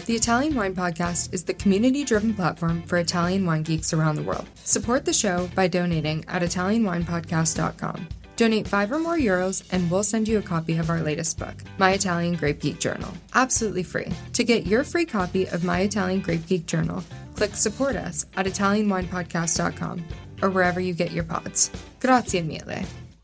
The Italian Wine Podcast is the community-driven platform for Italian wine geeks around the world. Support the show by donating at ItalianWinepodcast.com. Donate €5 or more and we'll send you a copy of our latest book, My Italian Grape Geek Journal, absolutely free. To get your free copy of My Italian Grape Geek Journal, click Support Us at ItalianWinepodcast.com or wherever you get your pods. Grazie mille.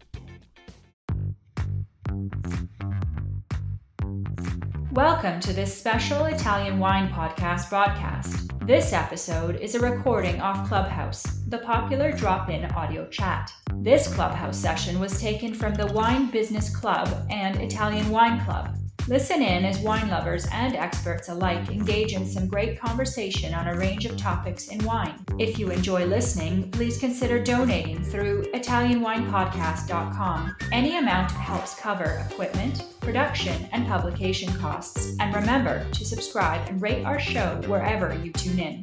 Welcome to this special Italian Wine Podcast broadcast. This episode is a recording off Clubhouse, the popular drop-in audio chat. This Clubhouse session was taken from the Wine Business Club and Italian Wine Club. Listen in as wine lovers and experts alike engage in some great conversation on a range of topics in wine. If you enjoy listening, please consider donating through ItalianWinepodcast.com. Any amount helps cover equipment, production, and publication costs. And remember to subscribe and rate our show wherever you tune in.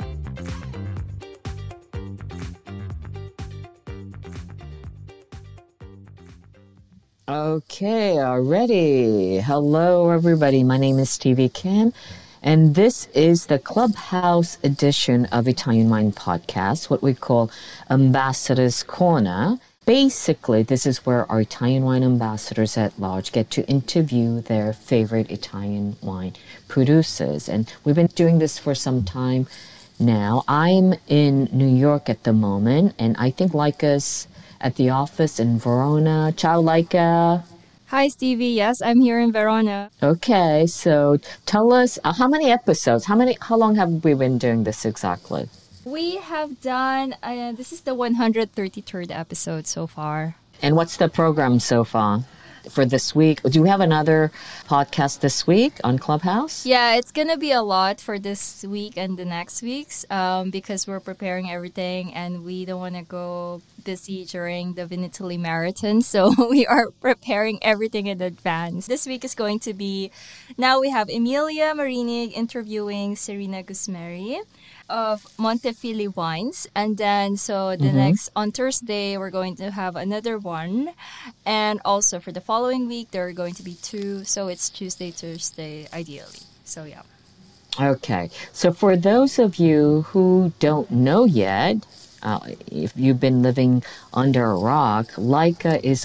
Okay, already. Hello, everybody. My name is Stevie Kim, and this is the Clubhouse edition of Italian Wine Podcast, what we call Ambassador's Corner. Basically, this is where our Italian wine ambassadors at large get to interview their favorite Italian wine producers. And we've been doing this for some time now. I'm in New York at the moment, and I think Laika's at the office in Verona. Ciao, Laika. Hi, Stevie. Yes, I'm here in Verona. Okay, so tell us how many episodes, how long have we been doing this exactly? We have done, this is the 133rd episode so far. And what's the program so far for this week? Do we have another podcast this week on Clubhouse? Yeah, it's going to be a lot for this week and the next weeks because we're preparing everything and we don't want to go busy during the Vinitaly Marathon. So we are preparing everything in advance. This week is going to be, now we have Emilia Marinig interviewing Serena Gusmeri of Montefili Wines. And then, so the next, on Thursday, we're going to have another one. And also for the following week, there are going to be two. So it's Tuesday, Thursday, ideally. So, yeah. Okay. So for those of you who don't know yet, if you've been living under a rock, Laika is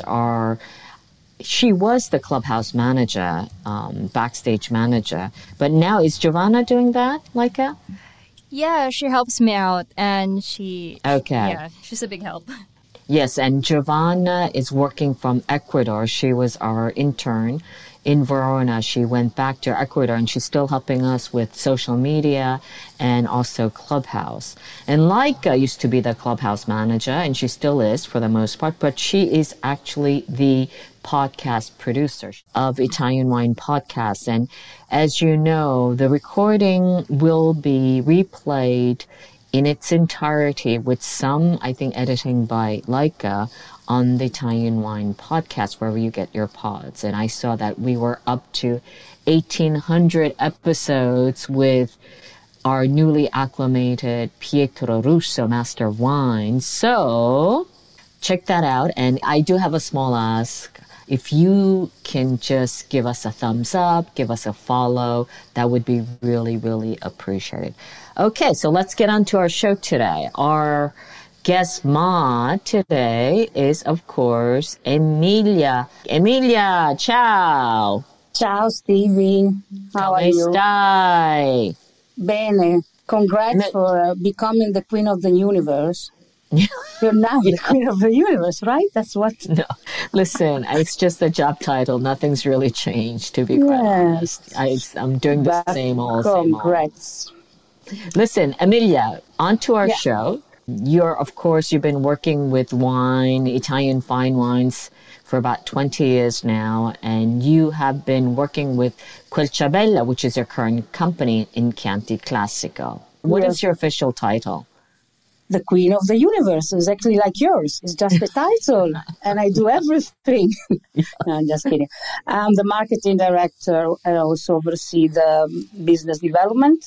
she was the Clubhouse manager, backstage manager. But now, is Giovanna doing that, Laika? Yeah, she helps me out, and she's a big help. Yes, and Giovanna is working from Ecuador. She was our intern in Verona. She went back to Ecuador, and she's still helping us with social media and also Clubhouse. And Laika used to be the Clubhouse manager, and she still is for the most part, but she is actually the podcast producer of Italian Wine Podcast. And as you know, the recording will be replayed in its entirety with some, I think, editing by Laika on the Italian Wine Podcast, wherever you get your pods. And I saw that we were up to 1,800 episodes with our newly acclimated Pietro Russo Master of Wine. So check that out. And I do have a small ask. If you can just give us a thumbs up, give us a follow, that would be really, really appreciated. Okay, so let's get on to our show today. Our guest ma today is, of course, Emilia. Emilia, ciao. Ciao, Stevie. How are you? Stai? Bene. Congrats for becoming the queen of the universe. You're now the queen of the universe, right? That's what... No, listen, it's just a job title. Nothing's really changed, to be quite honest. I'm doing the same old. Congrats. Listen, Emilia, on to our show. You've been working with wine, Italian fine wines, for about 20 years now, and you have been working with Quilciabella, which is your current company in Chianti Classico. What is your official title? The queen of the universe, exactly like yours. It's just a title, and I do everything. No, I'm just kidding. I'm the marketing director. I also oversee the business development.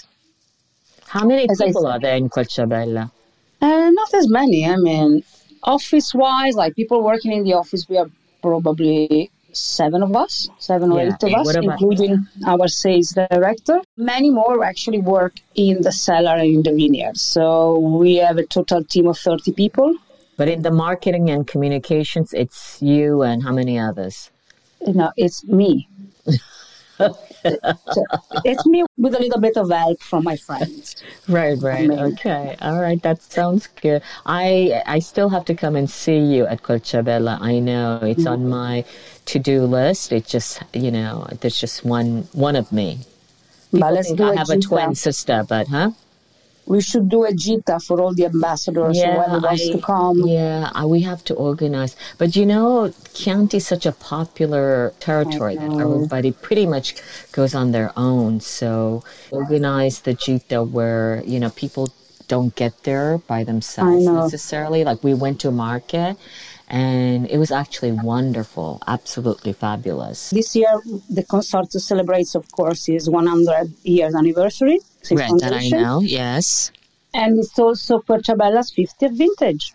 How many people are there in Quilciabella? Not as many. I mean, office-wise, like people working in the office, we are probably 7 of us, 7 or 8 of us, What about- including our sales director. Many more actually work in the cellar and in the vineyard. So we have a total team of 30 people. But in the marketing and communications, it's you and how many others? It's me. So it's me with a little bit of help from my friends. Right. Okay. All right. That sounds good. I still have to come and see you at Colchabella. I know it's on my to-do list. It just, there's just one of me. People Let's think do I have a gita. twin sister, but We should do a gita for all the ambassadors, whoever wants to come. Yeah, we have to organize. But Chianti is such a popular territory that everybody pretty much goes on their own. So organize the gita where, people don't get there by themselves necessarily. Like we went to a market and it was actually wonderful, absolutely fabulous. This year, the Consortium celebrates, of course, his 100 years anniversary. Right, that I know, yes. And it's also Colchabella's 50th vintage.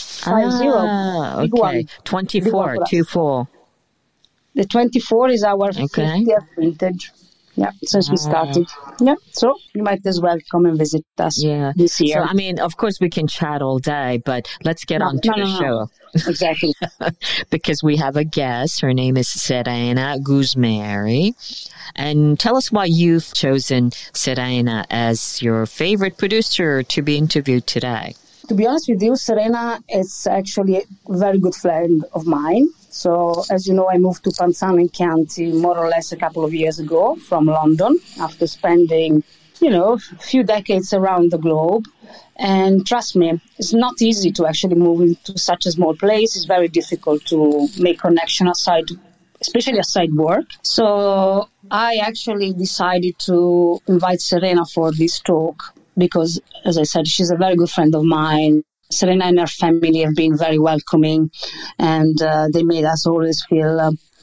50. Big Okay. one. 24, 24. The 24 is our 50th vintage. Yeah, since we started. Yeah, so you might as well come and visit us this year. So, of course, we can chat all day, but let's get on to the show. Exactly. Because we have a guest. Her name is Serena Guzmeri. And tell us why you've chosen Serena as your favorite producer to be interviewed today. To be honest with you, Serena is actually a very good friend of mine. So, as you know, I moved to Panzano in Chianti more or less a couple of years ago from London after spending, a few decades around the globe. And trust me, it's not easy to actually move into such a small place. It's very difficult to make connection especially aside work. So I actually decided to invite Serena for this talk because, as I said, she's a very good friend of mine. Serena and her family have been very welcoming, and they made us always feel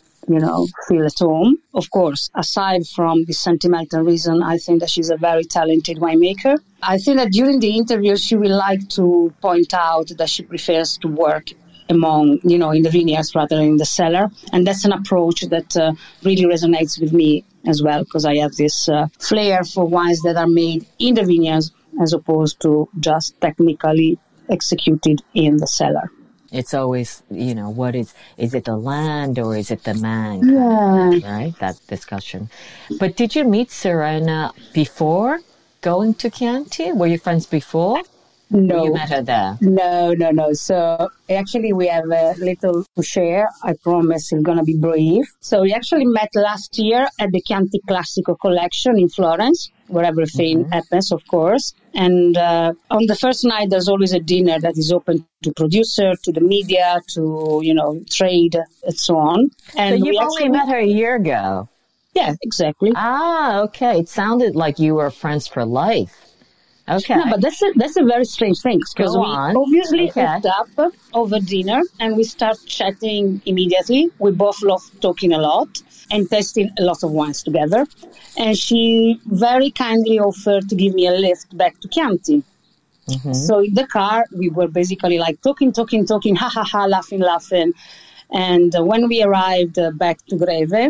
at home. Of course, aside from the sentimental reason, I think that she's a very talented winemaker. I think that during the interview, she will like to point out that she prefers to work in the vineyards rather than in the cellar. And that's an approach that really resonates with me as well, because I have this flair for wines that are made in the vineyards as opposed to just technically executed in the cellar. It's always, what is it the land or is it the man? Yeah. Right? That discussion. But did you meet Serena before going to Chianti? Were you friends before? No. You met her there? No. So actually we have a little to share. I promise it's going to be brief. So we actually met last year at the Chianti Classico collection in Florence, where everything happens, of course. And on the first night, there's always a dinner that is open to producer, to the media, to, trade, and so on. And so you only met her a year ago? Yeah, exactly. Ah, okay. It sounded like you were friends for life. Okay. No, but that's a very strange thing, because we obviously hooked up over dinner and we start chatting immediately. We both love talking a lot and tasting a lot of wines together. And she very kindly offered to give me a lift back to Chianti. Mm-hmm. So in the car, we were basically like talking, laughing. And when we arrived back to Greve,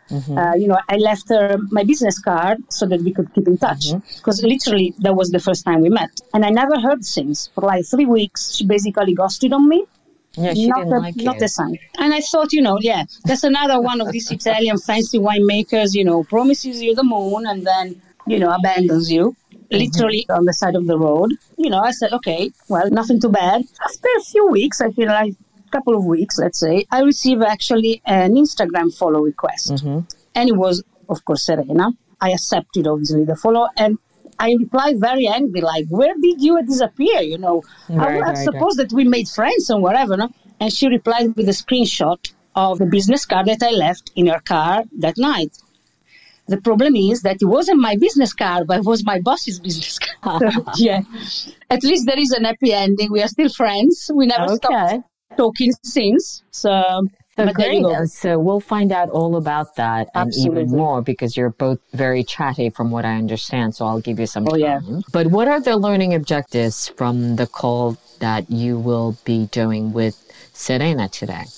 I left her my business card so that we could keep in touch, because literally that was the first time we met. And I never heard since. For like 3 weeks, she basically ghosted on me. Yeah, she didn't like you. Not a sign. And I thought, that's another one of these Italian fancy winemakers, promises you the moon and then, abandons you. Literally on the side of the road. I said, okay, well, nothing too bad. After a few weeks, I feel like couple of weeks, let's say, I received actually an Instagram follow request. And it was, of course, Serena. I accepted, obviously, the follow. And I replied very angry, like, where did you disappear? I would have supposed that we made friends or whatever. No? And she replied with a screenshot of the business card that I left in her car that night. The problem is that it wasn't my business card, but it was my boss's business card. Yeah. At least there is an happy ending. We are still friends. We never stopped talking since. So great. So we'll find out all about that and even more, because you're both very chatty from what I understand. So I'll give you some time. Yeah. But what are the learning objectives from the call that you will be doing with Serena today?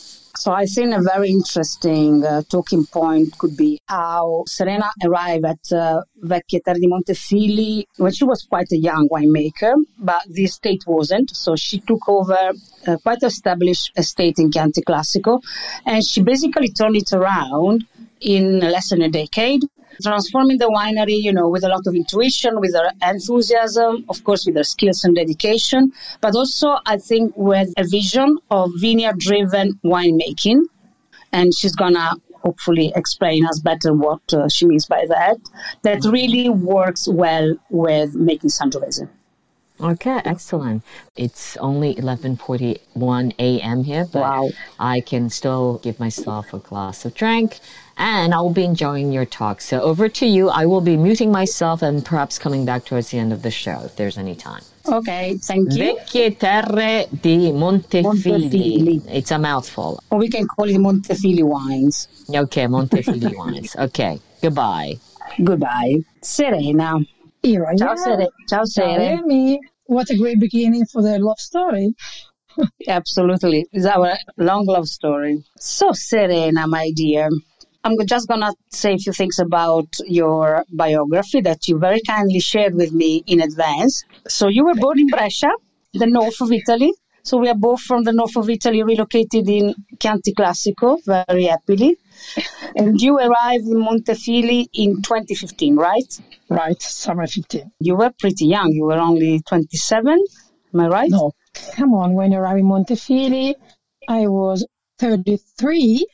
So I think a very interesting talking point could be how Serena arrived at Vecchie Terre di Montefigli when she was quite a young winemaker, but the estate wasn't. So she took over a quite established estate in Chianti Classico, and she basically turned it around in less than a decade, transforming the winery, with a lot of intuition, with her enthusiasm, of course, with her skills and dedication, but also, I think, with a vision of vineyard-driven winemaking. And she's going to hopefully explain us better what she means by that. That really works well with making Sangiovese. Okay, excellent. It's only 11:41 a.m. here, but wow. I can still give myself a glass of drink, and I will be enjoying your talk. So over to you. I will be muting myself and perhaps coming back towards the end of the show if there's any time. Okay, thank you. Vecchie Terre di Montefigli. It's a mouthful. Or we can call it Montefigli wines. Okay, Montefigli wines. Okay, goodbye. Goodbye. Serena. Here I Ciao, Sere. Ciao, Sere. Amy. What a great beginning for their love story. Absolutely. It's our long love story. So, Serena, my dear, I'm just going to say a few things about your biography that you very kindly shared with me in advance. So you were born in Brescia, the north of Italy. So we are both from the north of Italy, relocated in Chianti Classico, very happily. And you arrived in Montefigli in 2015, right? Right, summer 15. You were pretty young. You were only 27, am I right? No, come on. When I arrived in Montefigli, I was 33.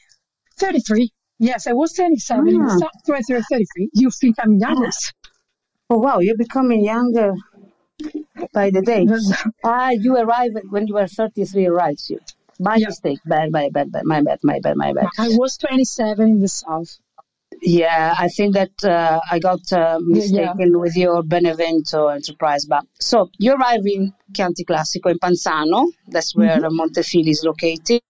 Yes, I was 27. 33. You think I'm younger? Oh, wow. You're becoming younger by the day. You arrived when you were 33, right? My mistake. Bad. My bad. I was 27 in the south. Yeah, I think that I got mistaken with your Benevento enterprise. But so you arrived in Chianti Classico in Panzano. That's where Montefigli is located.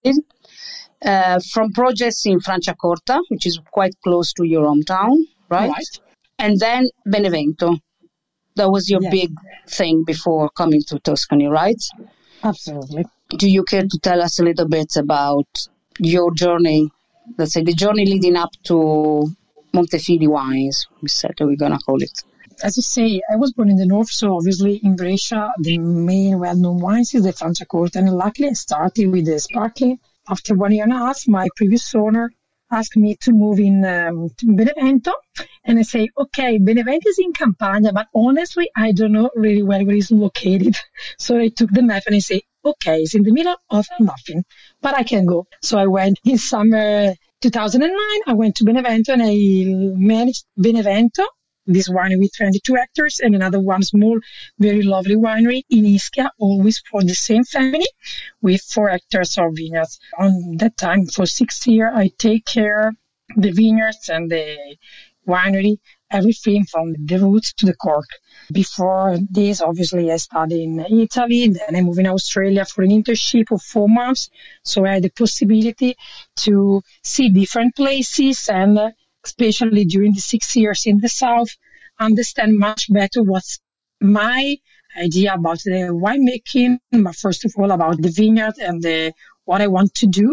From projects in Franciacorta, which is quite close to your hometown, right? And then Benevento. That was your big thing before coming to Tuscany, right? Absolutely. Do you care to tell us a little bit about your journey, let's say the journey leading up to Montefigli wines, we said that we're going to call it? As you say, I was born in the north, so obviously in Brescia, the main well-known wines is the Franciacorta, and luckily I started with the sparkling. After 1 year and a half, my previous owner asked me to move in to Benevento, and I say, okay, Benevento is in Campania, but honestly, I don't know really well where it's located. So I took the map and I say, okay, it's in the middle of nothing, but I can go. So I went in summer 2009, I went to Benevento and I managed Benevento, this winery with 22 hectares, and another one small, very lovely winery in Ischia, always for the same family, with 4 hectares of vineyards. On that time, for 6 years, I take care the vineyards and the winery, everything from the roots to the cork. Before this, obviously, I studied in Italy, then I moved in Australia for an internship of 4 months. So I had the possibility to see different places and especially during the 6 years in the south, understand much better what's my idea about the winemaking, but first of all about the vineyard and what I want to do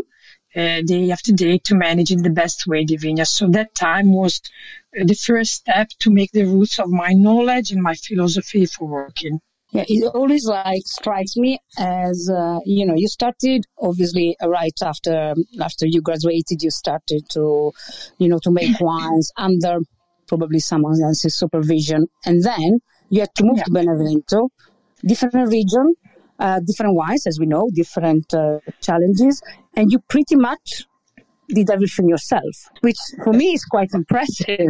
day after day to manage in the best way the vineyard. So that time was the first step to make the roots of my knowledge and my philosophy for working. Yeah, it always strikes me as, you started obviously right after you graduated, you started to make wines under probably someone else's supervision. And then you had to move to Benevento, different region, different wines, as we know, different challenges. And you pretty much did everything yourself, which for me is quite impressive,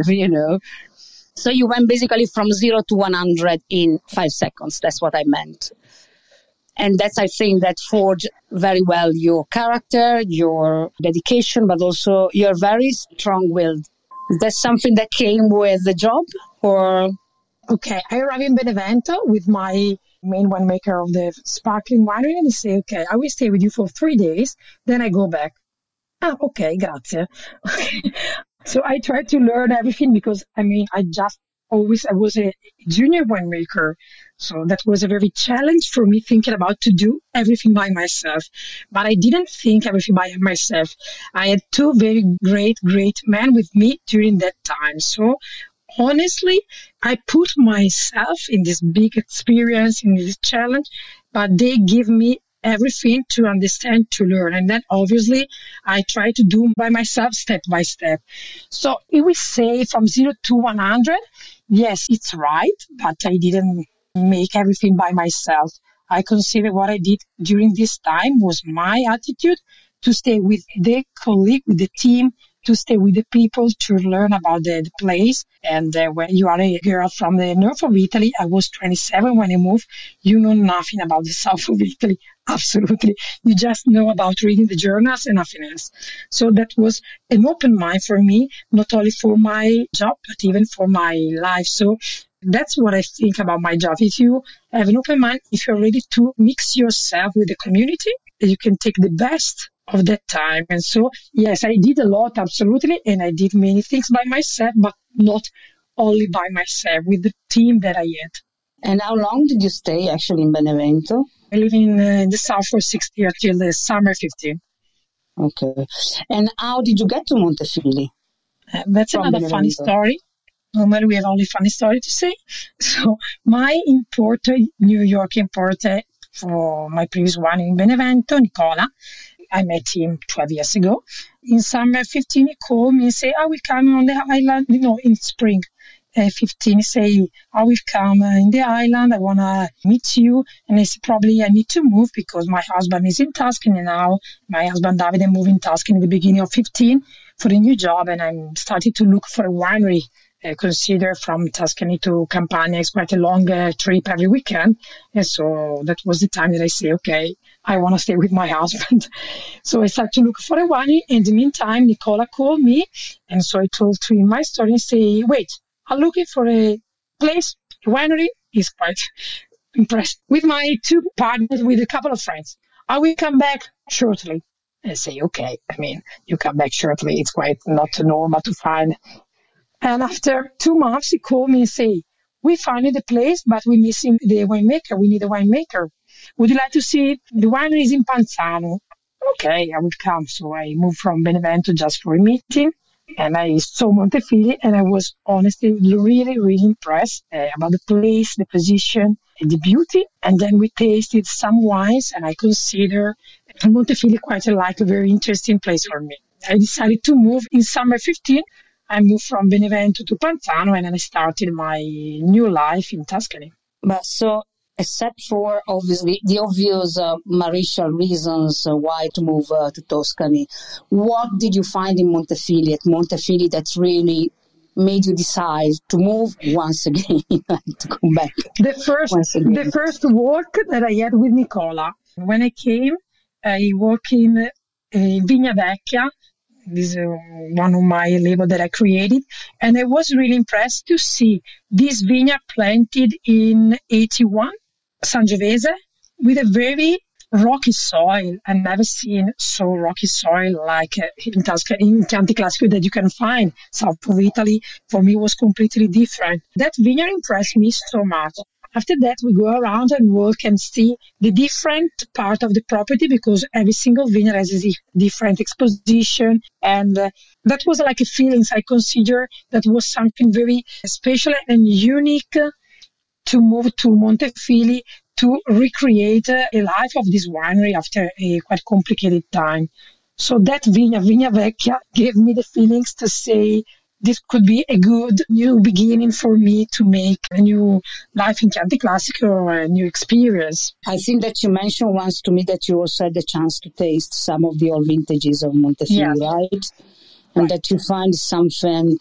So you went basically from 0 to 100 in 5 seconds. That's what I meant. And that's, I think, that forged very well your character, your dedication, but also you're very strong-willed. Is that something that came with the job? Or? Okay, I arrived in Benevento with my main winemaker of the sparkling winery, and he said, okay, I will stay with you for 3 days, then I go back. Okay, grazie. So I tried to learn everything because, I just always I was a junior winemaker. So that was a very challenge for me thinking about to do everything by myself. But I didn't think everything by myself. I had two very great men with me during that time. So honestly, I put myself in this big experience, in this challenge, but they give me everything to understand, to learn. And then obviously I try to do by myself step by step. So if we say from 0 to 100, yes, it's right, but I didn't make everything by myself. I consider what I did during this time was my attitude to stay with the colleague, with the team, to stay with the people, to learn about the place. And when you are a girl from the north of Italy, I was 27 when I moved, you know nothing about the south of Italy. Absolutely. You just know about reading the journals and nothing else. So that was an open mind for me, not only for my job, but even for my life. So that's what I think about my job. If you have an open mind, if you're ready to mix yourself with the community, you can take the best of that time. And so, yes, I did a lot, absolutely. And I did many things by myself, but not only by myself, with the team that I had. And how long did you stay actually in Benevento? I live in the south for 6 years till the summer 15. Okay. And how did you get to Montefili? That's another funny story. Normally we have only funny story to say. So my importer, New York importer for my previous one in Benevento, Nicola, I met him 12 years ago. In summer 15, he called me and said, I will come on the island, in spring 15, say, I will come in the island. I want to meet you. And I said, probably I need to move because my husband is in Tuscany now. My husband, Davide, moved in Tuscany at the beginning of 15 for a new job. And I'm starting to look for a winery. Consider from Tuscany to Campania is quite a long trip every weekend. And so that was the time that I say, okay, I want to stay with my husband. So I started to look for a winery. In the meantime, Nicola called me. And so I told him my story and say, wait, I'm looking for a place, a winery. He's quite impressed with my two partners, with a couple of friends. I will come back shortly. And I say, okay, you come back shortly. It's quite not normal to find. And after 2 months, he called me and said, we found the place, but we're missing the winemaker. We need a winemaker. Would you like to see it? The winery is in Panzano. Okay, I will come. So I moved from Benevento just for a meeting. And I saw Montefili, and I was honestly really, really impressed about the place, the position, and the beauty. And then we tasted some wines, and I consider Montefili quite a very interesting place for me. I decided to move in summer 15. I moved from Benevento to Panzano, and then I started my new life in Tuscany. But so, except for obviously the obvious marital reasons why to move to Tuscany, what did you find in Montefili, that really made you decide to move once again, to come back? The first work that I had with Nicola. When I came, I worked in Vigna Vecchia. This is one of my labels that I created. And I was really impressed to see this vineyard planted in 81, Sangiovese, with a very rocky soil. I've never seen so rocky soil like in Tuscany, in Chianti Classico that you can find. South of Italy, for me, was completely different. That vineyard impressed me so much. After that, we go around and walk and see the different part of the property because every single vineyard has a different exposition. And that was like a feeling I consider that was something very special and unique to move to Montefili to recreate a life of this winery after a quite complicated time. So that Vigna Vecchia, gave me the feelings to say, this could be a good new beginning for me to make a new life in Chianti Classico or a new experience. I think that you mentioned once to me that you also had the chance to taste some of the old vintages of Montefili, right? And that you find something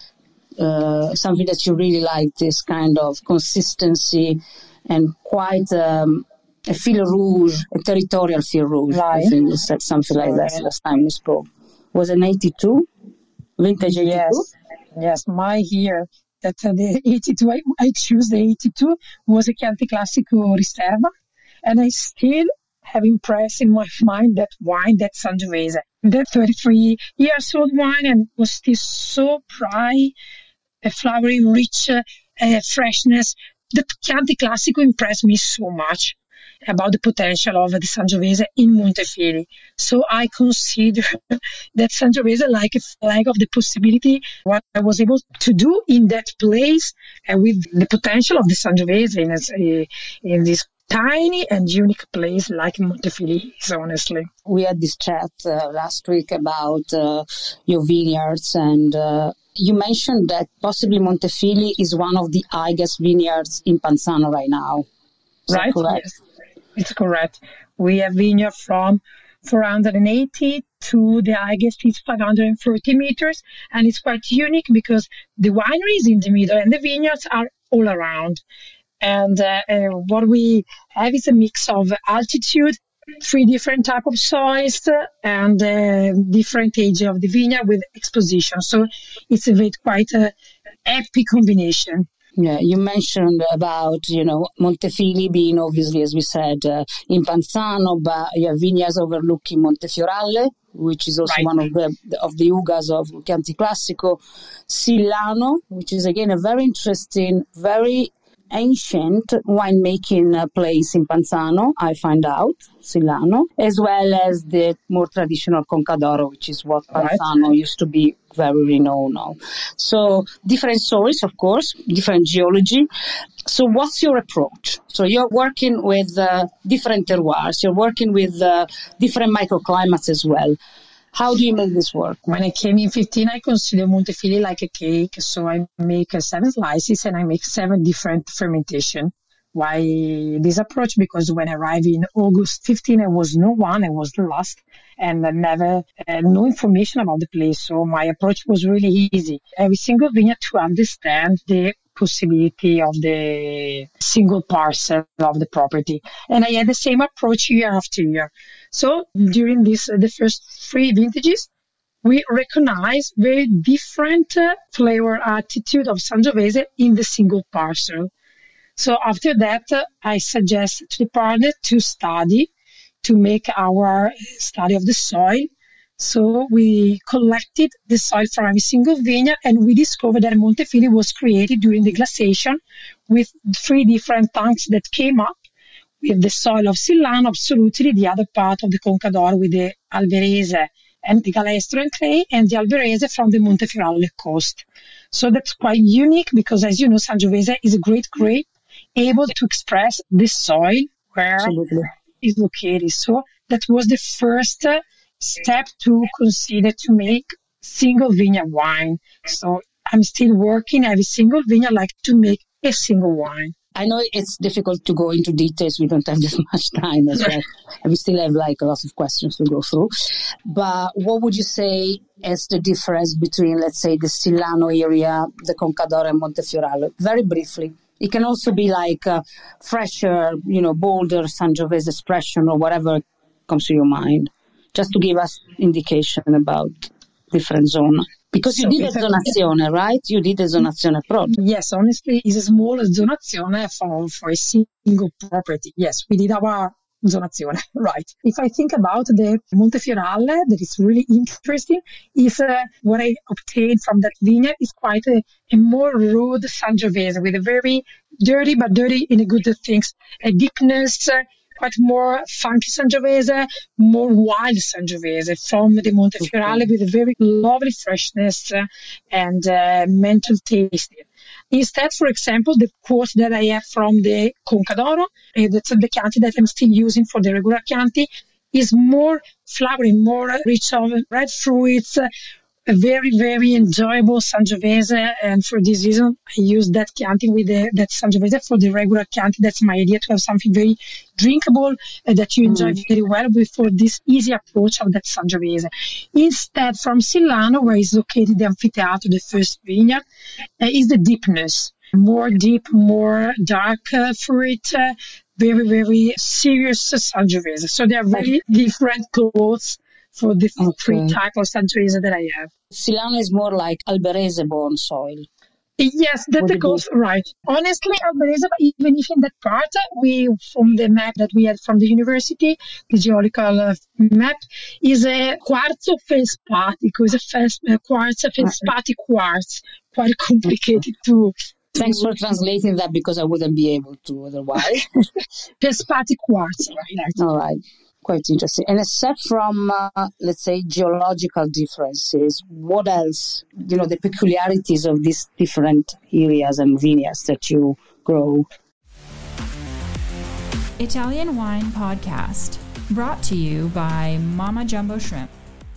that you really like, this kind of consistency and quite a fil rouge, a territorial fil rouge. Right. I think you said something like that last time we spoke. Was it 82? Vintage 82? Yes, my year, that the 82, I choose the 82, was a Chianti Classico Riserva, and I still have impressed in my mind that wine, that Sangiovese. That 33 years old wine, and was still so dry, flowery, rich, freshness. The Chianti Classico impressed me so much about the potential of the Sangiovese in Montefili. So I consider that Sangiovese like a flag of the possibility, what I was able to do in that place with the potential of the Sangiovese in this tiny and unique place like Montefili is, honestly. We had this chat last week about your vineyards, and you mentioned that possibly Montefili is one of the highest vineyards in Panzano right now. Right? Yes, it's correct. We have vineyard from 480 to the highest is 530 meters, and it's quite unique because the winery is in the middle and the vineyards are all around. And what we have is a mix of altitude, 3 different type of soils, and different age of the vineyard with exposition. So it's quite a happy combination. Yeah, you mentioned about, Montefili being obviously, as we said, in Panzano, but you have vineyards overlooking Montefiorale, which is also one of the Ugas of Chianti Classico, Sillano, which is again a very interesting, very ancient winemaking place in Panzano, I find out, Sillano, as well as the more traditional Conca d'Oro, which is what Panzano used to be very renowned of. So different soils, of course, different geology. So what's your approach? So you're working with different terroirs, you're working with different microclimates as well. How do you make this work? When I came in 15, I consider Montefili like a cake. So I make 7 slices and I make 7 different fermentation. Why this approach? Because when I arrived in August 15, I was no one, I was lost and never no information about the place. So my approach was really easy. Every single vineyard to understand the possibility of the single parcel of the property. And I had the same approach year after year. So during the first 3 vintages, we recognize very different flavor attitude of Sangiovese in the single parcel. So after that, I suggest to the partner to make our study of the soil. So we collected the soil from every single vineyard, and we discovered that Montefili was created during the glaciation with 3 different tanks that came up with the soil of Sillano, absolutely, the other part of the Conca d'Oro with the Alberese and the Galestro and clay, and the Alberese from the Montefiorale coast. So that's quite unique because, as you know, Sangiovese is a great grape, able to express the soil where it's located. So that was the first step to consider to make single vineyard wine. So I'm still working every single vineyard like to make a single wine. I know it's difficult to go into details. We don't have this much time as well. And we still have a lot of questions to go through. But what would you say is the difference between, let's say, the Sillano area, the Conca d'Oro and Montefiorale? Very briefly. It can also be fresher, bolder Sangiovese expression or whatever comes to your mind. Just to give us indication about different zone. Because you did a zonazione, right? You did a zonazione approach. Yes, honestly, it's a small zonazione for a single property. Yes, we did our zonazione, right. If I think about the Montefiorale, that is really interesting, is what I obtained from that vineyard is quite a more rude Sangiovese with a very dirty, but dirty in a good things, a deepness, quite more funky Sangiovese, more wild Sangiovese from the Montefiorale with a very lovely freshness and mental taste. Instead, for example, the quote that I have from the Conca d'Oro, that's the Chianti that I'm still using for the regular Chianti, is more flowery, more rich of red fruits, a very, very enjoyable Sangiovese. And for this reason, I use that Chianti with that Sangiovese for the regular Chianti. That's my idea, to have something very drinkable that you enjoy very well before this easy approach of that Sangiovese. Instead, from Sillano, where is located the amphitheater, the first vineyard, is the deepness. More deep, more dark fruit, very, very serious Sangiovese. So they are very different clothes for the 3 types of Sangiovese that I have. Sillano is more like Alberese born soil. Yes, that goes right. Honestly, Alberese, even if in that part, from the map that we had from the university, the geological map, is a quartzo feldspathico, is a quartz feldspathic quartz, quite complicated to Thanks for translating that, because I wouldn't be able to otherwise. Feldspathic quartz, right? All right. Quite interesting. And except from, let's say, geological differences, what else, the peculiarities of these different areas and vineyards that you grow? Italian Wine Podcast, brought to you by Mama Jumbo Shrimp.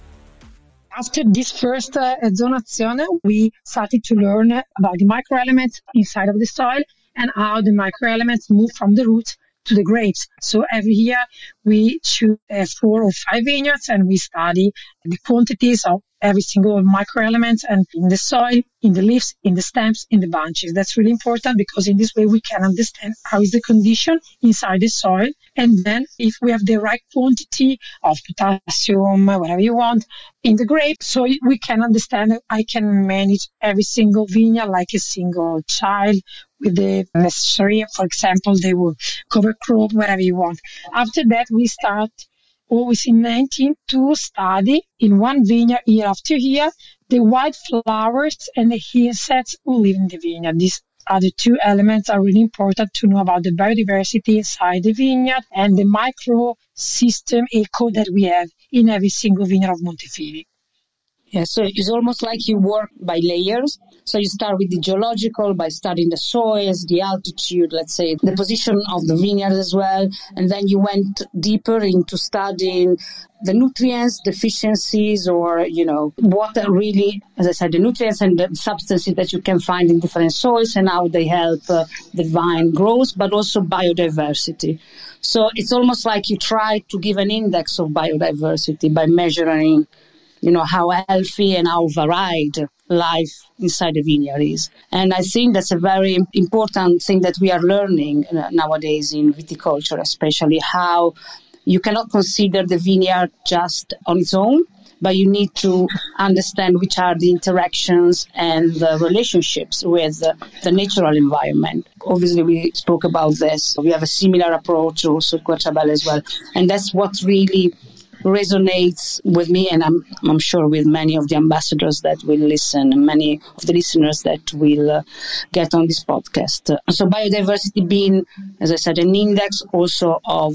After this first zonazione, we started to learn about the microelements inside of the soil and how the microelements move from the roots to the grapes. So every year we choose 4 or 5 vineyards and we study the quantities of every single microelement and in the soil, in the leaves, in the stems, in the bunches. That's really important because in this way we can understand how is the condition inside the soil. And then if we have the right quantity of potassium, whatever you want, in the grape, so we can understand I can manage every single vineyard like a single child with the necessary, for example, they will cover crop, whatever you want. After that, we start always in 19 to study in one vineyard year after year the white flowers and the insects who live in the vineyard. These other 2 elements are really important to know about the biodiversity inside the vineyard and the microsystem eco that we have in every single vineyard of Montefiori. Yeah, so it's almost like you work by layers. So you start with the geological by studying the soils, the altitude, let's say, the position of the vineyard as well. And then you went deeper into studying the nutrients, deficiencies, or, what are really, as I said, the nutrients and the substances that you can find in different soils and how they help the vine grows, but also biodiversity. So it's almost like you try to give an index of biodiversity by measuring how healthy and how varied life inside the vineyard is. And I think that's a very important thing that we are learning nowadays in viticulture, especially how you cannot consider the vineyard just on its own, but you need to understand which are the interactions and the relationships with the natural environment. Obviously, we spoke about this. We have a similar approach also at Quattrabella as well. And that's what really resonates with me, and I'm sure with many of the ambassadors that will listen and many of the listeners that will get on this podcast. So biodiversity being, as I said, an index also of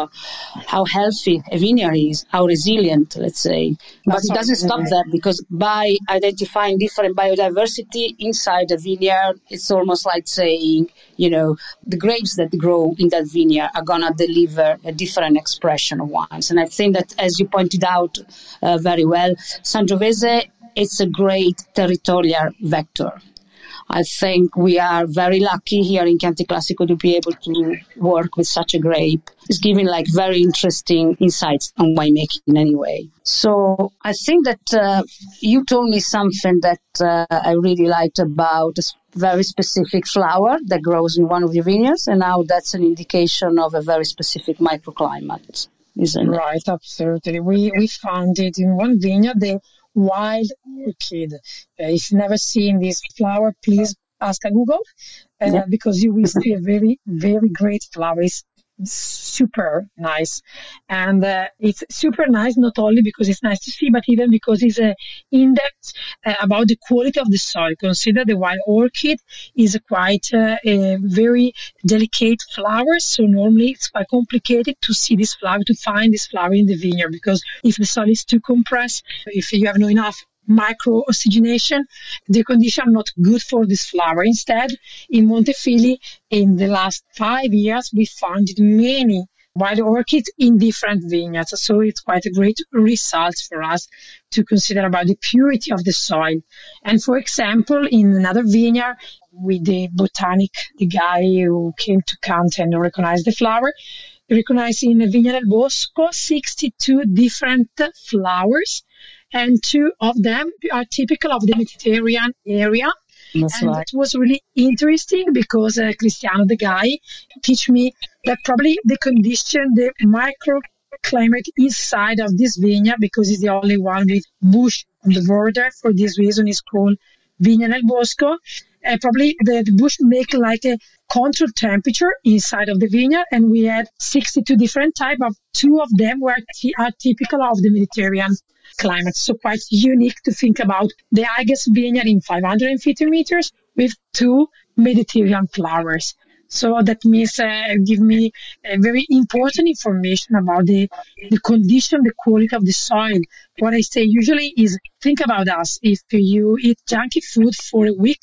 how healthy a vineyard is, how resilient, let's say. But it doesn't stop there, because by identifying different biodiversity inside a vineyard, it's almost like saying, the grapes that grow in that vineyard are going to deliver a different expression of wines. And I think that, as you pointed out very well, Sangiovese, it's a great territorial vector. I think we are very lucky here in Chianti Classico to be able to work with such a grape. It's giving very interesting insights on winemaking anyway. So I think that you told me something that I really liked about a very specific flower that grows in one of your vineyards, and now that's an indication of a very specific microclimate, isn't it? Right, absolutely. We found it in one vineyard, the wild orchid. If you've never seen this flower, please ask a Google, because you will see a very, very great flower. It's super nice. And it's super nice not only because it's nice to see, but even because it's an index about the quality of the soil. Consider the wild orchid is quite a very delicate flower, so normally it's quite complicated to see this flower, to find this flower in the vineyard, because if the soil is too compressed, if you have not enough micro-oxygenation, the conditions are not good for this flower. Instead, in Montefiori, in the last 5 years, we found many wild orchids in different vineyards. So it's quite a great result for us to consider about the purity of the soil. And for example, in another vineyard, with the botanic, the guy who came to count and recognize the flower, recognized in Vigna del Bosco 62 different flowers, and 2 of them are typical of the Mediterranean area. That's and right. it was really interesting because Cristiano, the guy, teach me that probably the condition, the microclimate inside of this vineyard, because it's the only one with bush on the border, for this reason it's called Vigna del Bosco. Probably the bush make like a control temperature inside of the vineyard, and we had 62 different types. Of 2 of them are typical of the Mediterranean climate. So quite unique to think about the highest vineyard in 550 meters with 2 Mediterranean flowers. So that means give me very important information about the condition, the quality of the soil. What I say usually is think about us. If you eat junky food for a week,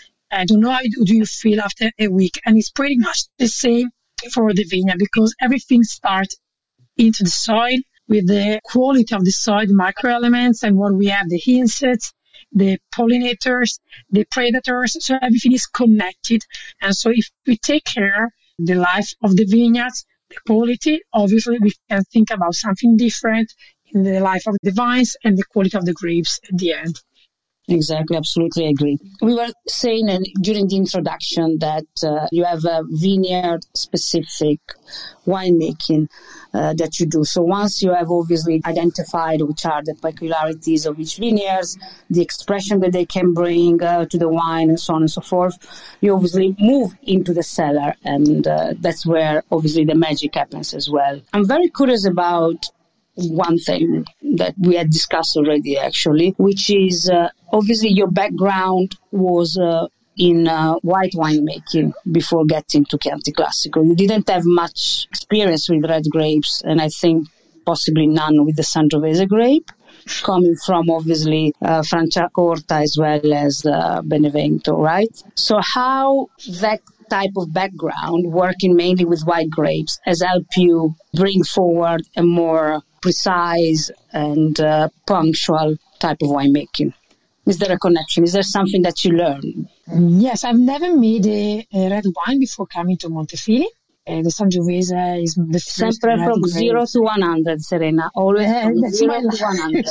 I don't know how do you feel after a week. And it's pretty much the same for the vineyard because everything starts into the soil with the quality of the soil, the microelements, and what we have, the insects, the pollinators, the predators. So everything is connected. And so if we take care of the life of the vineyards, the quality, obviously we can think about something different in the life of the vines and the quality of the grapes at the end. Exactly, absolutely agree. We were saying during the introduction that you have a vineyard-specific winemaking that you do. So once you have obviously identified which are the peculiarities of each vineyards, the expression that they can bring to the wine and so on and so forth, you obviously move into the cellar, and that's where obviously the magic happens as well. I'm very curious about one thing that we had discussed already, actually, which is obviously your background was in white winemaking before getting to Chianti Classico. You didn't have much experience with red grapes, and I think possibly none with the Sangiovese grape, coming from obviously Franciacorta as well as Benevento, right? So how that type of background, working mainly with white grapes, has helped you bring forward a more precise and punctual type of winemaking? Is there a connection? Is there something that you learned? Yes, I've never made a red wine before coming to Montefiore. The Sangiovese is the first. Sempre from 0 to 100, Serena. Always from 0 to 100.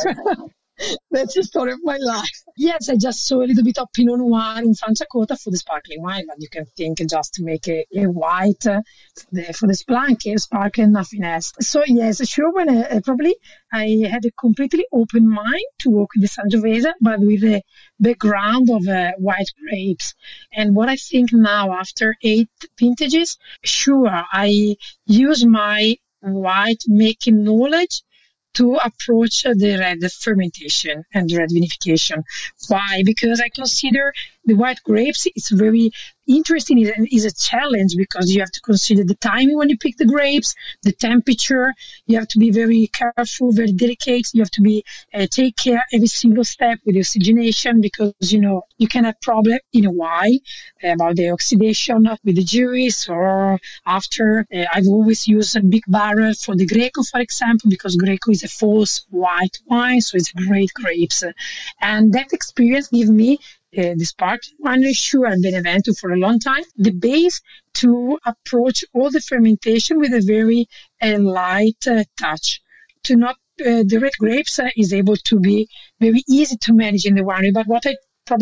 That's the story of my life. Yes, I just saw a little bit of Pinot Noir in Franciacorta for the sparkling wine, but you can think just to make a white for the sparkling, nothing else. So yes, sure, when I had a completely open mind to work with the Sangiovese, but with a background of white grapes. And what I think now, after 8 vintages, sure, I use my white making knowledge to approach the red fermentation and the red vinification. Why? Because I consider the white grapes, it's very interesting. It is a challenge because you have to consider the timing when you pick the grapes, the temperature. You have to be very careful, very delicate. You have to be take care every single step with the oxygenation because, you can have problem in a while about the oxidation with the juice or after. I've always used a big barrel for the Greco, for example, because Greco is a false white wine, so it's great grapes. And that experience gave me the sparkling winery, sure, and Benevento for a long time, the base to approach all the fermentation with a very light touch. To not the red grapes is able to be very easy to manage in the winery, but what I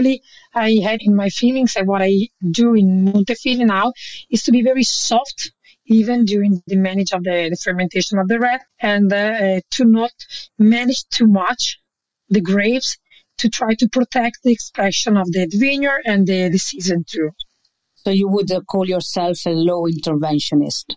had in my feelings and what I do in Montefiore now is to be very soft even during the manage of the fermentation of the red, and to not manage too much the grapes, to try to protect the expression of the vineyard and the season too. So you would call yourself a low interventionist?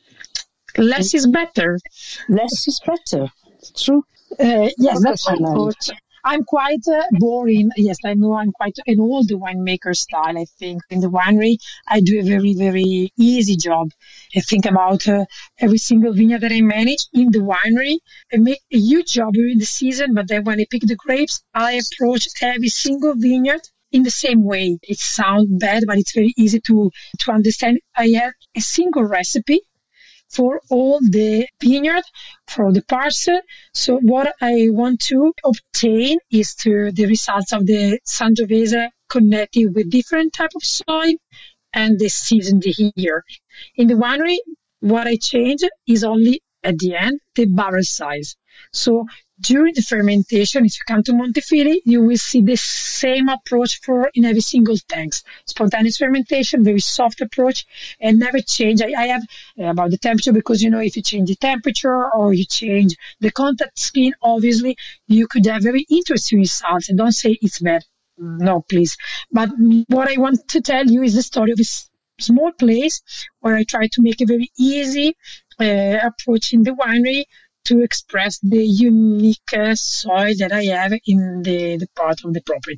Less is better. Less is better. True. Yes, that's my approach. I'm quite boring. Yes, I know I'm quite an old winemaker style, I think. In the winery, I do a very, very easy job. I think about every single vineyard that I manage in the winery. I make a huge job during the season, but then when I pick the grapes, I approach every single vineyard in the same way. It sounds bad, but it's very easy to understand. I have a single recipe for all the vineyard, for the parcel. So what I want to obtain is the results of the Sangiovese connected with different type of soil and the season, the year. In the winery, what I change is only at the end, the barrel size. So during the fermentation, if you come to Montefiore, you will see the same approach in every single tank. Spontaneous fermentation, very soft approach, and never change. I have about the temperature because, if you change the temperature or you change the contact skin, obviously, you could have very interesting results. And don't say it's bad. No, please. But what I want to tell you is the story of a small place where I try to make a very easy approach in the winery to express the unique soil that I have in the part of the property.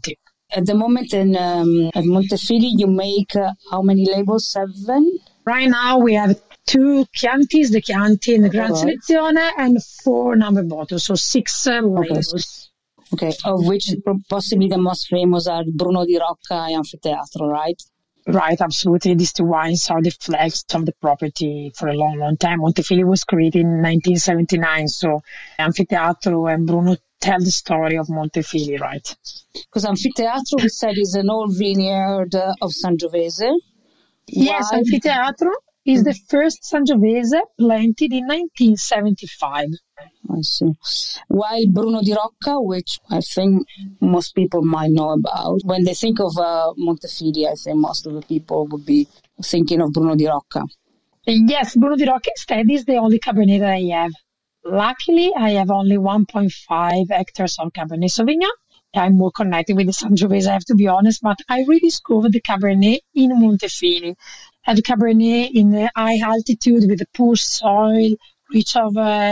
At the moment at Montefili, you make how many labels? 7? Right now we have 2 Chiantis, the Chianti and the Gran Selezione, and 4 number bottles, so 6 labels. Okay, of which possibly the most famous are Bruno di Rocca and Anfiteatro, right? Right, absolutely. These 2 wines are the flags of the property for a long, long time. Montefili was created in 1979, so Anfiteatro and Bruno tell the story of Montefili, right? Because Anfiteatro, we said, is an old vineyard of Sangiovese. Yes, Anfiteatro is the first Sangiovese planted in 1975. I see. While Bruno di Rocca, which I think most people might know about, when they think of Montefili, I think most of the people would be thinking of Bruno di Rocca. Yes, Bruno di Rocca instead is the only Cabernet that I have. Luckily, I have only 1.5 hectares of Cabernet Sauvignon. I'm more connected with the Sangiovese, I have to be honest, but I rediscovered the Cabernet in Montefili. And the Cabernet in high altitude with the poor soil, rich of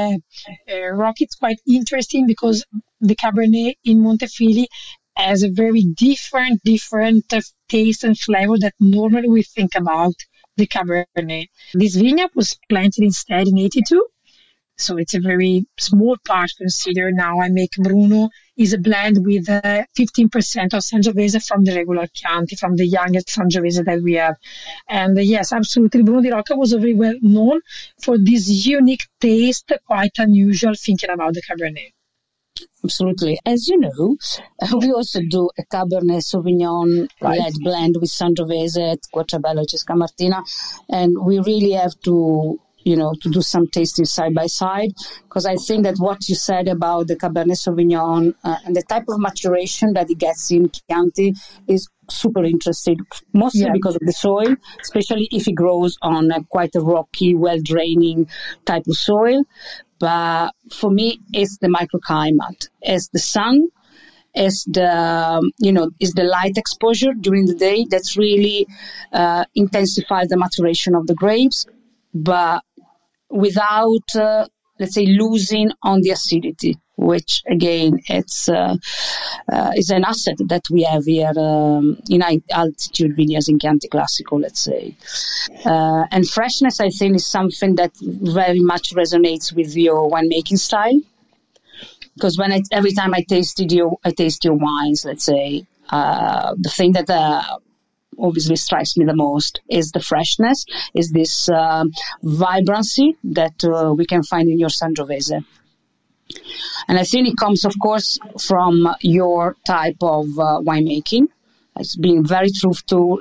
rock. It's quite interesting because the Cabernet in Montefili has a very different taste and flavor that normally we think about the Cabernet. This vineyard was planted instead in 82. So it's a very small part considered. Now I make Bruno is a blend with 15% of Sangiovese from the regular Chianti, from the youngest Sangiovese that we have. And yes, absolutely, Bruno di Rocca was very well known for this unique taste, quite unusual thinking about the Cabernet. Absolutely. As you know, we also do a Cabernet Sauvignon led blend with Sangiovese at Quattrobello Cesca Martina, and we really have to do some tasting side by side, because I think that what you said about the Cabernet Sauvignon and the type of maturation that it gets in Chianti is super interesting, mostly because of the soil, especially if it grows on quite a rocky, well-draining type of soil. But for me, it's the microclimate. It's the sun, is the light exposure during the day that's really intensifies the maturation of the grapes, but without, let's say, losing on the acidity, which again, it's is an asset that we have here in high altitude vineyards in Chianti Classico, let's say. And freshness, I think, is something that very much resonates with your winemaking style. Because every time I taste your wines, let's say, the thing that obviously strikes me the most is the freshness, is this vibrancy that we can find in your Sangiovese. And I think it comes, of course, from your type of winemaking. It's being very true to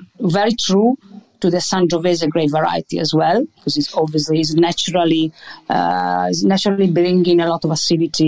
the Sangiovese grape variety as well, because it's obviously naturally bringing a lot of acidity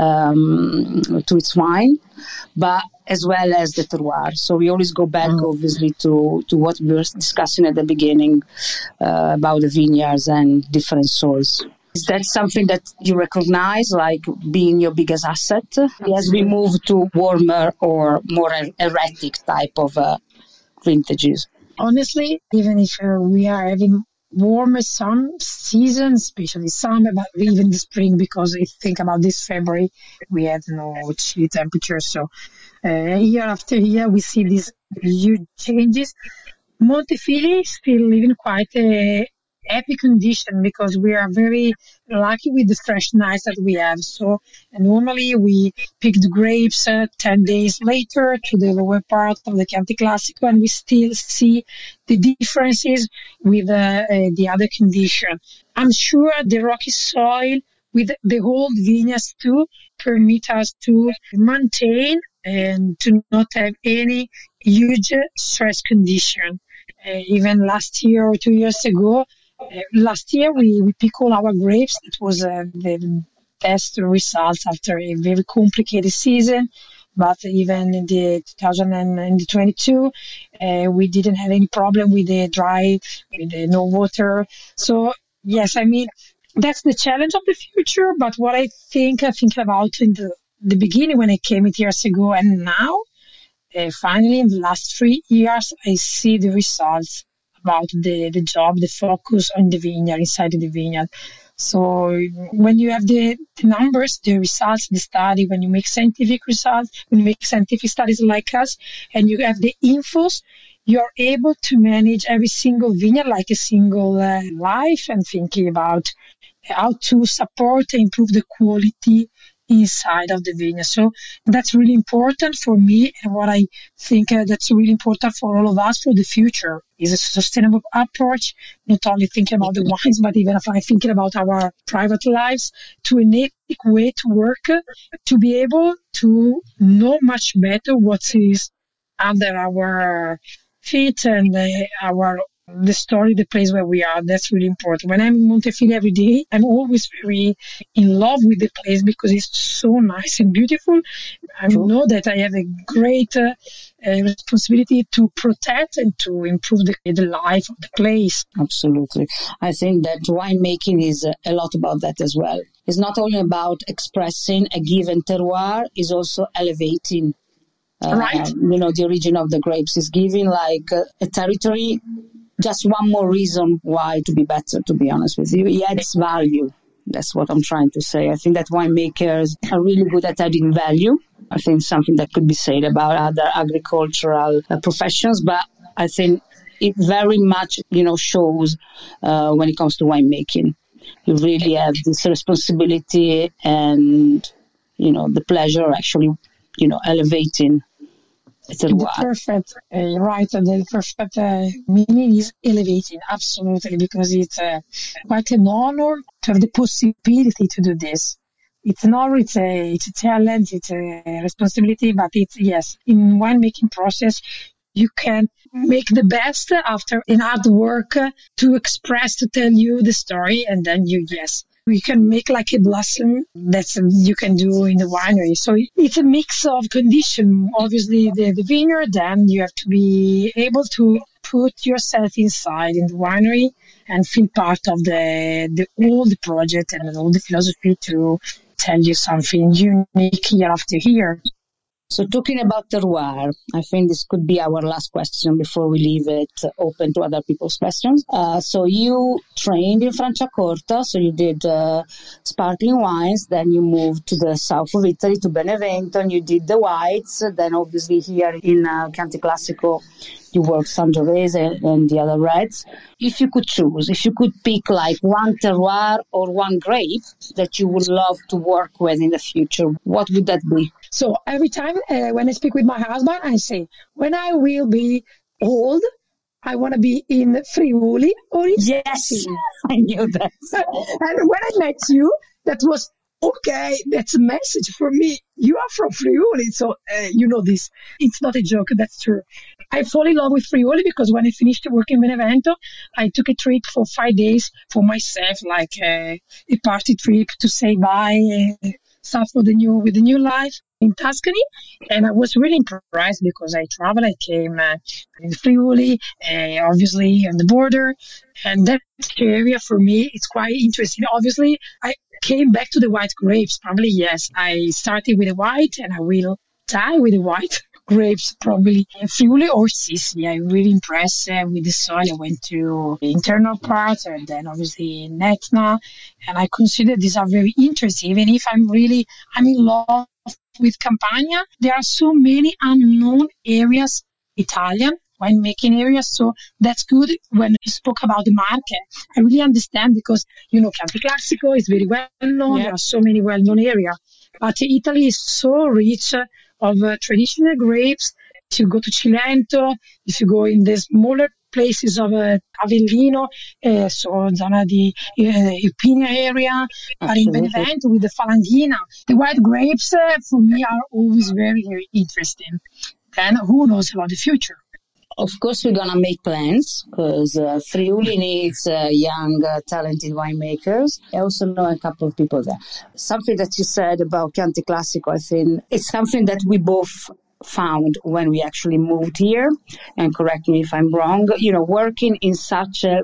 to its wine, but as well as the terroir. So we always go back, obviously, to what we were discussing at the beginning about the vineyards and different soils. Is that something that you recognize, like being your biggest asset as we move to warmer or more erratic type of vintages? Honestly, even if we are having warmer some seasons, especially summer, but even the spring, because I think about this February, we had no chilly temperatures. So year after year, we see these huge changes. Montefili is still living quite a happy condition because we are very lucky with the fresh nights that we have. So normally we pick the grapes 10 days later to the lower part of the Chianti Classico, and we still see the differences with the other condition. I'm sure the rocky soil with the old vineyards too permit us to maintain and to not have any huge stress condition. Even last year or 2 years ago, last year we picked all our grapes. It was the best results after a very complicated season. But even in the 2022, we didn't have any problem with the dry, with the no water. So yes, I mean, that's the challenge of the future. But what I think about in the beginning when I came 8 years ago and now, finally in the last 3 years, I see the results about the job, the focus on the vineyard, inside the vineyard. So when you have the numbers, the results, the study, when you make scientific results, when you make scientific studies like us, and you have the infos, you're able to manage every single vineyard like a single life, and thinking about how to support and improve the quality inside of the vineyard. So that's really important for me, and what I think that's really important for all of us for the future is a sustainable approach, not only thinking about the wines, but even if I'm thinking about our private lives, to an ethic way to work, to be able to know much better what is under our feet and the story, the place where we are. That's really important. When I'm in Montefiore every day, I'm always very in love with the place because it's so nice and beautiful. I know that I have a great responsibility to protect and to improve the life of the place. Absolutely. I think that winemaking is a lot about that as well. It's not only about expressing a given terroir, it's also elevating the origin of the grapes. Is giving like a territory just one more reason why to be better, to be honest with you. It adds value. That's what I'm trying to say. I think that winemakers are really good at adding value. I think something that could be said about other agricultural professions, but I think it very much, shows when it comes to winemaking. You really have this responsibility and, the pleasure actually, elevating. The perfect, right, the perfect meaning is elevating, absolutely, because it's quite an honor to have the possibility to do this. It's an honor, it's a talent, it's a responsibility, but it's, yes, in winemaking process, you can make the best after an hard work to express, to tell you the story, and then you can make like a blossom that you can do in the winery. So it's a mix of condition. Obviously, the vineyard, then you have to be able to put yourself inside in the winery and feel part of the whole project and all the philosophy to tell you something unique year after year. So talking about terroir, I think this could be our last question before we leave it open to other people's questions. So you trained in Franciacorta, so you did sparkling wines, then you moved to the south of Italy, to Benevento, and you did the whites. Then obviously here in Chianti Classico, you worked Sangiovese and the other reds. If you could choose, if you could pick like one terroir or one grape that you would love to work with in the future, what would that be? So every time when I speak with my husband, I say, when I will be old, I want to be in Friuli or in Sicily. I knew that. And when I met you, that was, okay, that's a message for me. You are from Friuli, so you know this. It's not a joke, that's true. I fall in love with Friuli because when I finished working in Benevento, I took a trip for 5 days for myself, like a party trip to say bye, start with the new life in Tuscany. And I was really impressed because I traveled, I came in Friuli, obviously on the border. And that area for me, it's quite interesting. Obviously, I came back to the white grapes. Probably, yes. I started with the white and I will die with the white grapes, probably in Friuli or Sicily. I'm really impressed with the soil. I went to the internal part and then obviously in Etna. And I consider these are very interesting. Even if I'm in love with Campania, there are so many unknown areas, Italian winemaking areas. So that's good when you spoke about the market. I really understand because, Chianti Classico is very well known. Yeah. There are so many well-known areas. But Italy is so rich of traditional grapes. If you go to Cilento, if you go in the smaller places of Avellino, so zona di Irpinia area, but in Benevento with the Falanghina, the white grapes for me are always very, very interesting. Then who knows about the future? Of course, we're going to make plans because Friuli needs young, talented winemakers. I also know a couple of people there. Something that you said about Chianti Classico, I think it's something that we both found when we actually moved here. And correct me if I'm wrong, working in such a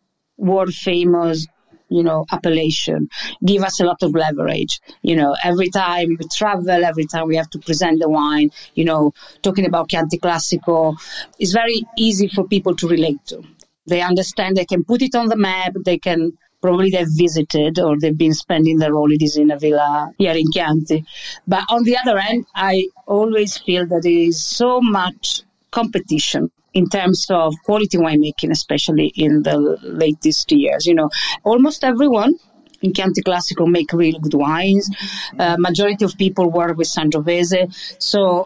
world-famous appellation give us a lot of leverage. Every time we travel, every time we have to present the wine, talking about Chianti Classico is very easy for people to relate to. They understand, they can put it on the map, they can Probably they've visited or they've been spending their holidays in a villa here in Chianti. But on the other hand, I always feel that there is so much competition in terms of quality winemaking, especially in the latest years. Almost everyone in Chianti Classico make really good wines. Majority of people work with Sangiovese. So,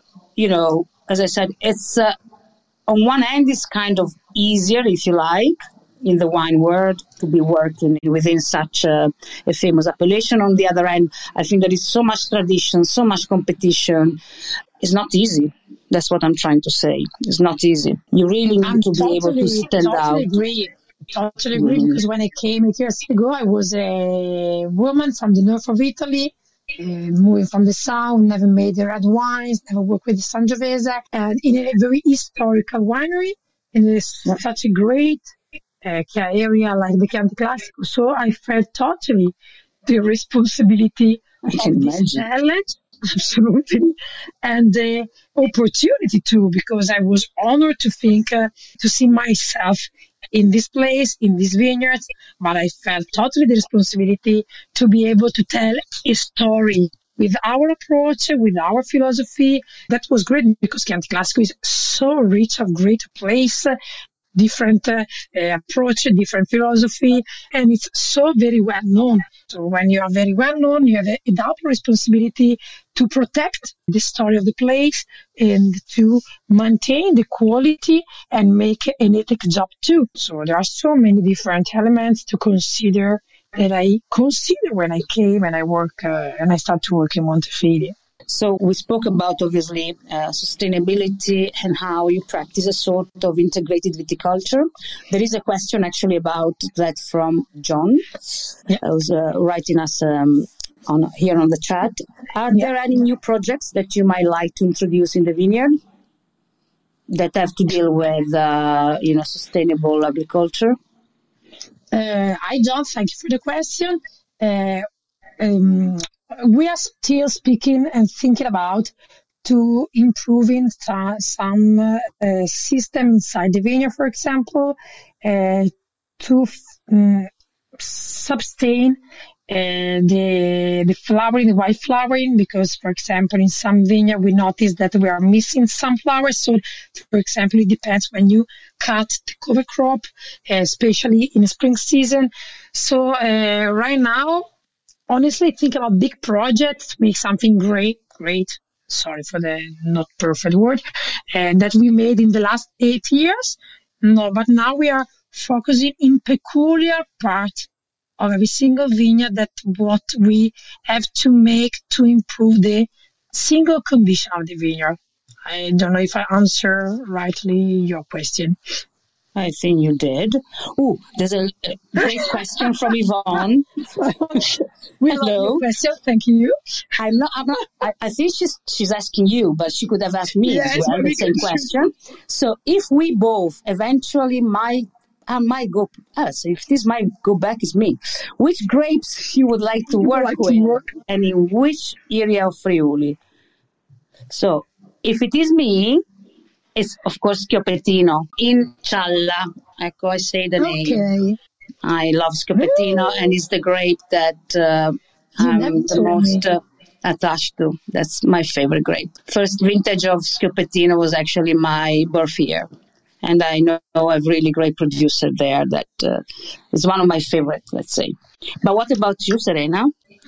as I said, it's on one hand, it's kind of easier, if you like, in the wine world to be working within such a famous appellation. On the other hand, I think there is so much tradition, so much competition. It's not easy. That's what I'm trying to say. It's not easy. You really need to be able to stand out. Totally agree, because when I came 8 years ago, I was a woman from the north of Italy, moving from the south, never made the red wines, never worked with the Sangiovese, and in a very historical winery, in such a great area like the Chianti Classico. So I felt totally the responsibility of this challenge. Absolutely. And the opportunity too, because I was honored to see myself in this place, in these vineyards, but I felt totally the responsibility to be able to tell a story with our approach, with our philosophy. That was great because Chianti Classico is so rich of great place, different approach, different philosophy, and it's so very well known. So when you are very well known, you have a double responsibility to protect the story of the place and to maintain the quality and make an ethical job too. So there are so many different elements to consider that I consider when I came and I started to work in Montefilia. So we spoke about, obviously, sustainability and how you practice a sort of integrated viticulture. There is a question actually about that from John, who's writing us here on the chat. Are there any new projects that you might like to introduce in the vineyard that have to deal with, sustainable agriculture? I don't. Thank you for the question. We are still speaking and thinking about to improving some system inside the vineyard, for example, to sustain the flowering, the white flowering, because, for example, in some vineyard we noticed that we are missing some flowers. So, for example, it depends when you cut the cover crop, especially in the spring season. So right now, honestly, think about big projects, make something great. Sorry for the not perfect word, that we made in the last 8 years. No, but now we are focusing in peculiar part of every single vineyard that what we have to make to improve the single condition of the vineyard. I don't know if I answer rightly your question. I think you did. Oh, there's a great question from Yvonne. Hello. Question. Thank you. I'm not. I think she's asking you, but she could have asked me as well the same question. So if we both eventually might go, so if this might go back, is me. Which grapes you would like to work with, and in which area of Friuli? So if it is me, it's, of course, Schioppettino in Cialla. Ecco, I say the name. I love Schioppettino, and it's the grape that I'm the most attached to. That's my favorite grape. First vintage of Schioppettino was actually my birth year. And I know a really great producer there that is one of my favorites, let's say. But what about you, Serena?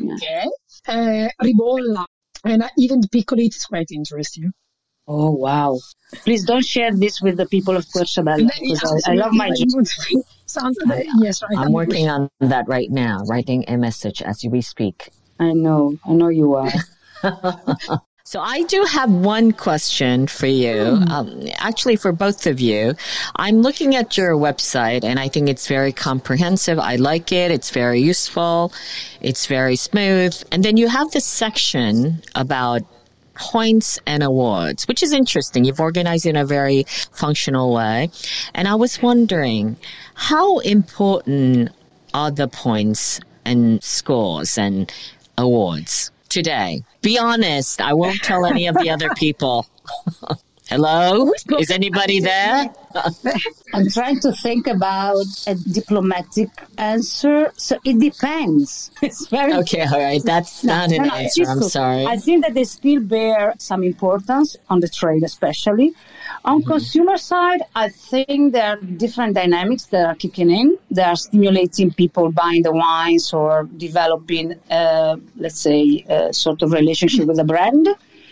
Ribolla. And even the Piccolito is quite interesting. Oh, wow. Please don't share this with the people of Querciabella, because I love my Yes, right. I'm working on that right now, writing a message as we speak. I know you are. So I do have one question for you, actually for both of you. I'm looking at your website and I think it's very comprehensive. I like it. It's very useful. It's very smooth. And then you have this section about points and awards, which is interesting. You've organized it in a very functional way. And I was wondering, how important are the points and scores and awards today? Be honest. I won't tell any of the other people. Hello? Is anybody there? I'm trying to think about a diplomatic answer. So it depends. It's very Okay, all right. That's not an answer. I'm sorry. I think that they still bear some importance on the trade, especially. On consumer side, I think there are different dynamics that are kicking in. They are stimulating people buying the wines or developing, let's say, a sort of relationship with the brand.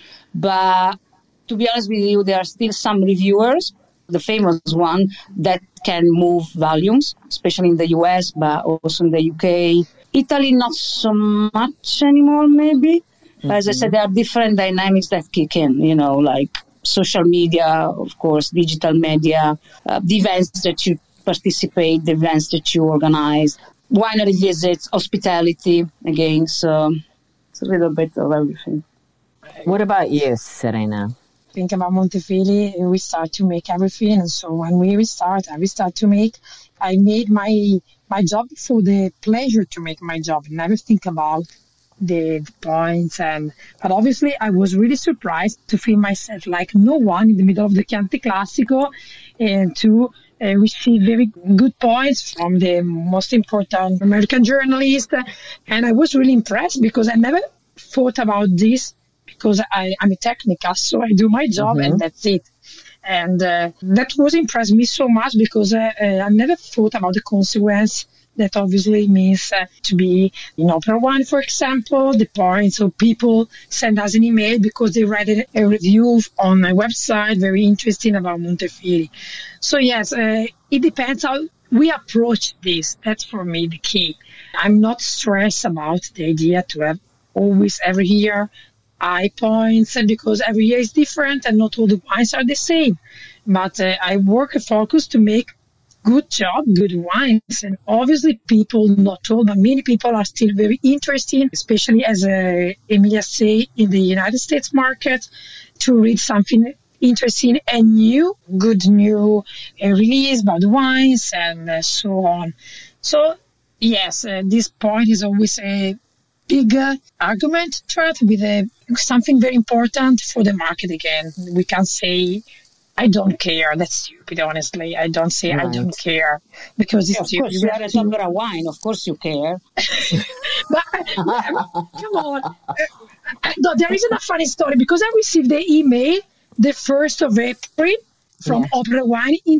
But to be honest with you, there are still some reviewers, the famous one, that can move volumes, especially in the US, but also in the UK. Italy, not so much anymore, maybe. As I said, there are different dynamics that kick in, like social media, of course, digital media, the events that you participate, the events that you organize, winery visits, hospitality, again. So it's a little bit of everything. What about you, Serena? Think about Montefili, we start to make everything. And so when we restart, to make. I made my job for the pleasure to make my job, never think about the points. But obviously, I was really surprised to feel myself like no one in the middle of the Chianti Classico and to receive very good points from the most important American journalist. And I was really impressed because I never thought about this. Because I'm a technical, so I do my job and that's it. And that was impressed me so much because I never thought about the consequence that obviously means to be in Opera Wine, for example, the points. So people send us an email because they read a review on a website, very interesting about Montefili. So yes, it depends how we approach this. That's for me the key. I'm not stressed about the idea to have always every year high points because every year is different and not all the wines are the same. But I work a focus to make good job, good wines. And obviously people, not all, but many people are still very interested, especially as Emilia say, in the United States market, to read something interesting and new, good new release about wines and so on. So yes, this point is always a big argument threat with something very important for the market again. We can't say, I don't care. That's stupid, honestly. I don't say I don't care because it's stupid. Of course, you are at Opera Wine. Of course you care. But come on. No, there isn't a funny story because I received the email the 1st of April from Opera Wine in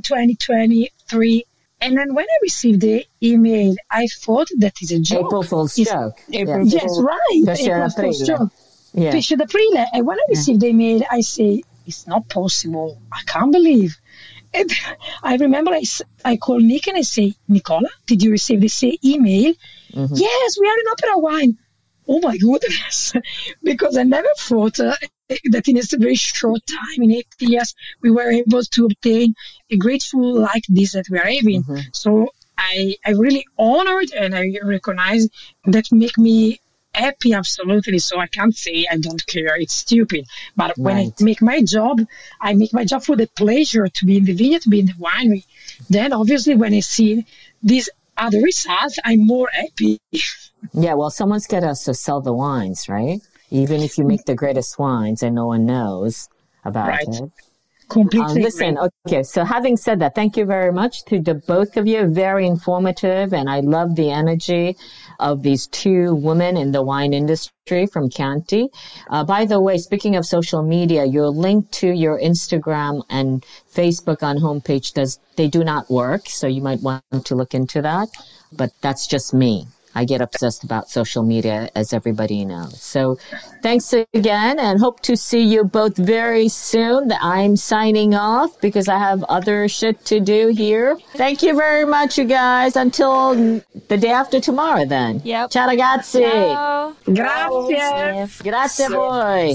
2023. And then when I received the email, I thought that is a joke. April Fool's joke. Yes, right. April Fool's joke. Pesce d'Aprile. And when I received the email, I say, it's not possible. I can't believe. And I remember I called Nick and I say, Nicola, did you receive this email? Yes, we are in Opera Wine. Oh my goodness. Because I never thought that in a very short time, in 8 years, we were able to obtain a great food like this that we are having. So I really honored and I recognize that make me happy, absolutely. So I can't say I don't care. It's stupid. But when I make my job for the pleasure to be in the vineyard, to be in the winery. Then obviously when I see these other results, I'm more happy. Yeah, well, someone's got to sell the wines, right? Even if you make the greatest wines and no one knows about it. Completely. Listen, okay, so having said that, thank you very much to the both of you. Very informative, and I love the energy of these two women in the wine industry from Chianti. By the way, speaking of social media, your link to your Instagram and Facebook on homepage they do not work, so you might want to look into that. But that's just me. I get obsessed about social media, as everybody knows. So thanks again, and hope to see you both very soon. I'm signing off because I have other shit to do here. Thank you very much, you guys. Until the day after tomorrow, then. Yep. Ciao, ragazzi. Ciao. Grazie. Grazie, boy.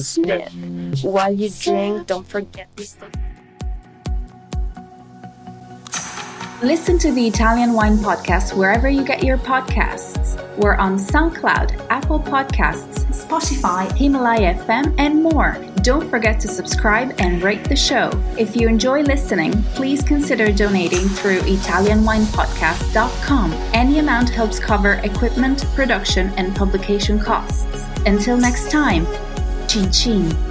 While you drink, don't forget this stuff. Listen to the Italian Wine Podcast wherever you get your podcasts. We're on SoundCloud, Apple Podcasts, Spotify, Himalaya FM, and more. Don't forget to subscribe and rate the show. If you enjoy listening, please consider donating through ItalianWinePodcast.com. Any amount helps cover equipment, production, and publication costs. Until next time, cin cin.